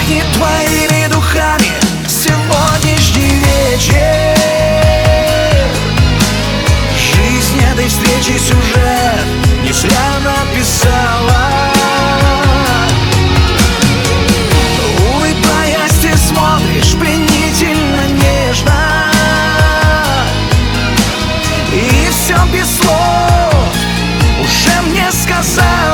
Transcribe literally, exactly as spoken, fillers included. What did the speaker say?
пахнет твоими духами сегодняшний вечер. Жизнь этой встречи сюжет не зря написала. Улыбаясь, ты смотришь пленительно нежно, и все без слов уже мне сказать.